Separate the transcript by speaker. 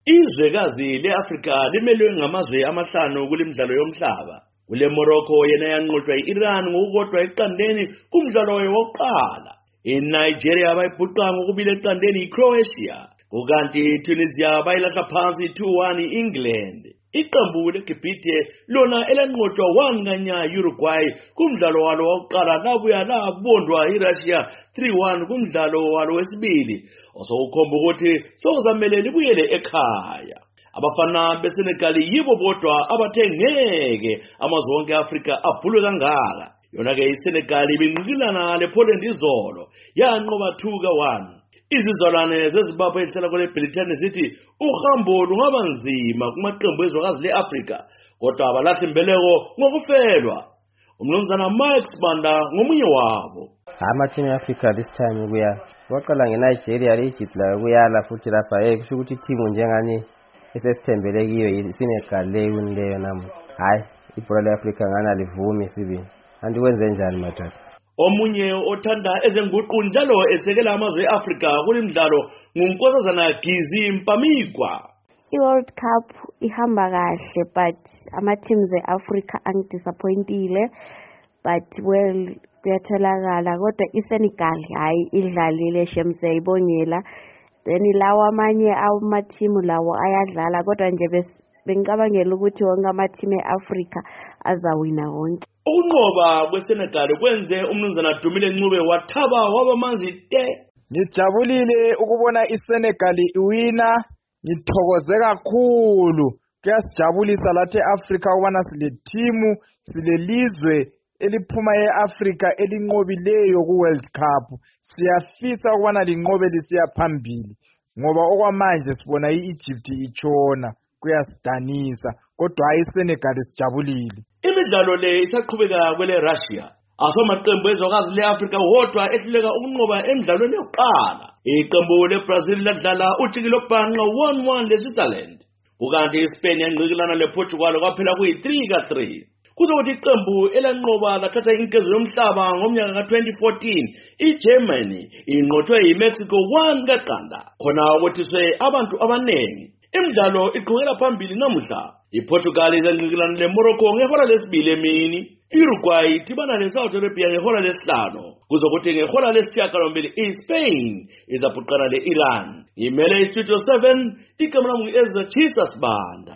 Speaker 1: Izwekazi le-Afrika limelwe ngamazwe amahlanu kulimidlalo yomhlaba. Kule Morocco yena yanqotshwa i-Iran ngokukodwa eqandeni kumdlalo wokuqala. INigeria bayibhuqa ngokubili eqandeni iCroatia. Kukanti iTunisia bayilahla phansi 2-1 i-England. Iqembu leGibhithe lona elanqotshwa 1 kanya Uruguay kumdlalo walo wokuqala labuya labondwa iRussia 3-1 kumdlalo walo wesibili. Osokukhomba ukuthi sokuzamele libuyele ekhaya. Abafana beSenegal yibo bodwa abathe ngeke amazwe onke eAfrika abhulwe kangaka. Yona ke iSenegal ibinqilana lePoland izolo yanqoba 2-1. Izizalwane zeZimbabwe ehlala kule Britain zithi uhambo lungaba nzima kumaqembu ezwekazi leAfrika kodwa abalahli imbeleko ngokufelwa. Umnumzana Mike Sibanda ngomunye wabo.
Speaker 2: Ama-team eAfrika this time waqala ngeNigeria leEgypt la kuyala futhi lapha kusho ukuthi team njengani esesithembele kiyo iSenegal lewinileyo namu. Hayi ibhola leAfrika ngana livumi sibini. Andikwenze njani mathatha?
Speaker 1: Omunye othanda ezenguqu njalo esekela amazwe eAfrika kulimidlalo nguNkosazana Gizi Mpamikwa.
Speaker 3: I-World Cup ihamba kahle but ama-teams eAfrika angidisappointile but well kuyatholakala kodwa iSenegal hayi idlalile shemse ibongela then lawa amanye ama-team lawo ayadlala kodwa nje bengicabangela ukuthi wonke ama-team eAfrika azawina wonke.
Speaker 1: Ukunqoba kweSenegal kwenze umnumzana Dumile Ncube wathaba wabamanzi te.
Speaker 4: Ngijabulile ukubona iSenegal iwina, ngithokoze kakhulu. Kuyasijabulisa lathi eAfrika ukubana sile team silelizwe eliphuma eAfrika elinqobileyo ku-World Cup. Siyafisa ukubana linqobe lisiya phambili ngoba okwamanje sibona iEgypt itshona kuyasidanisa kodwa iSenegal sijabulile.
Speaker 1: Imidlalo le isaqhubeka kwele Russia. Asomaqembu ezwekazi leAfrika wodwa ehluleka ukunqoba emidlalweni yokuqala. Iqembu leBrazil ladlala ujikelo bhanqa 1-1 leSwitzerland. Kukanti iSpain yanqikilana lePortugal kwaphela kuyi-3-3. Kuzokuthi iqembu elanqoba lathatha inkezo yomhlaba ngomnyaka ka-2014 iGermany inqothwe yiMexico 1-0. Khona ukuthiswe abantu abanengi. Imidlalo iqhubekela phambili namuhla. iPortugal izanqikilana leMorocco ngehora lesibili emini. Uruguay idibana leSaudi Arabia ngehora lesihlanu. Kuzokuthi ngehora lesishiyagalombili iSpain izabhuqana le-Iran. Imele iStudio 7 igama lami ngu-Ezra Chisa Sibanda.